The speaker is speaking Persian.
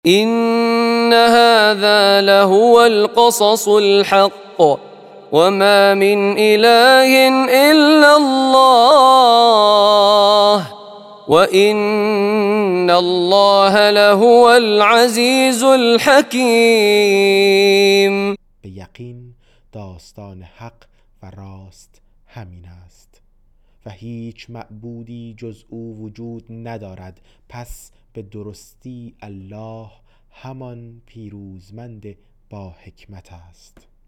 إن هذا لهو القصص الحق وما من إله إلا الله وإن الله لهو العزیز الحکیم. به یقین داستان حق و راست همین است و هیچ معبودی جز او وجود ندارد، پس به درستی الله همان پیروزمند با حکمت است.